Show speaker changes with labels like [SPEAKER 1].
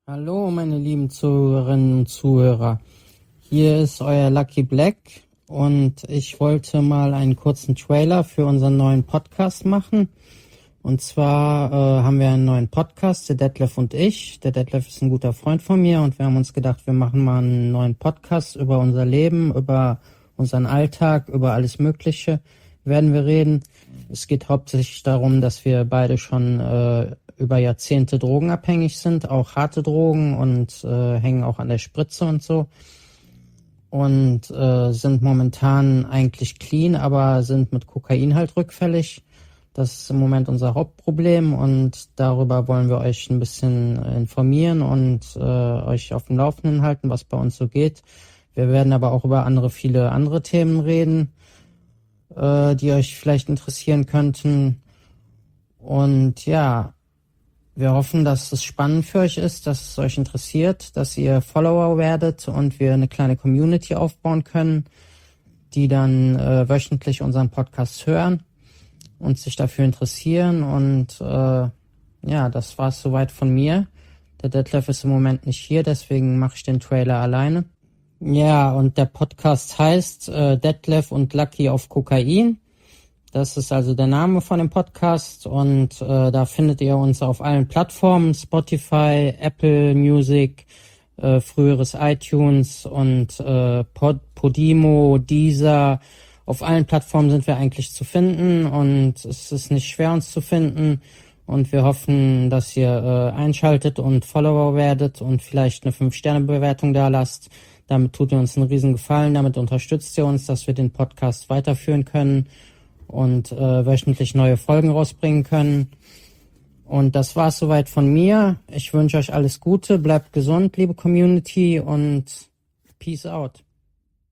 [SPEAKER 1] Hallo, meine lieben Zuhörerinnen und Zuhörer. Hier ist euer Lucky Black und ich wollte mal einen kurzen Trailer für unseren neuen Podcast machen. Und zwar haben wir einen neuen Podcast, der Detlef und ich. Der Detlef ist ein guter Freund von mir und wir haben uns gedacht, wir machen mal einen neuen Podcast über unser Leben, über unseren Alltag, über alles Mögliche werden wir reden. Es geht hauptsächlich darum, dass wir beide schon über Jahrzehnte drogenabhängig sind, auch harte Drogen und hängen auch an der Spritze und so. Und sind momentan eigentlich clean, aber sind mit Kokain halt rückfällig. Das ist im Moment unser Hauptproblem und darüber wollen wir euch ein bisschen informieren und euch auf dem Laufenden halten, was bei uns so geht. Wir werden aber auch über viele andere Themen reden, die euch vielleicht interessieren könnten. Und ja, wir hoffen, dass es spannend für euch ist, dass es euch interessiert, dass ihr Follower werdet und wir eine kleine Community aufbauen können, die dann wöchentlich unseren Podcast hören und sich dafür interessieren. Und ja, das war's soweit von mir. Der Detlef ist im Moment nicht hier, deswegen mache ich den Trailer alleine. Ja, und der Podcast heißt Detlef und Lucky auf Kokain. Das ist also der Name von dem Podcast und da findet ihr uns auf allen Plattformen, Spotify, Apple Music, früheres iTunes und Podimo, Deezer. Auf allen Plattformen sind wir eigentlich zu finden und es ist nicht schwer, uns zu finden. Und wir hoffen, dass ihr einschaltet und Follower werdet und vielleicht eine 5-Sterne-Bewertung da lasst. Damit tut ihr uns einen riesen Gefallen, damit unterstützt ihr uns, dass wir den Podcast weiterführen können und wöchentlich neue Folgen rausbringen können. Und das war's soweit von mir. Ich wünsche euch alles Gute, bleibt gesund, liebe Community, und Peace out.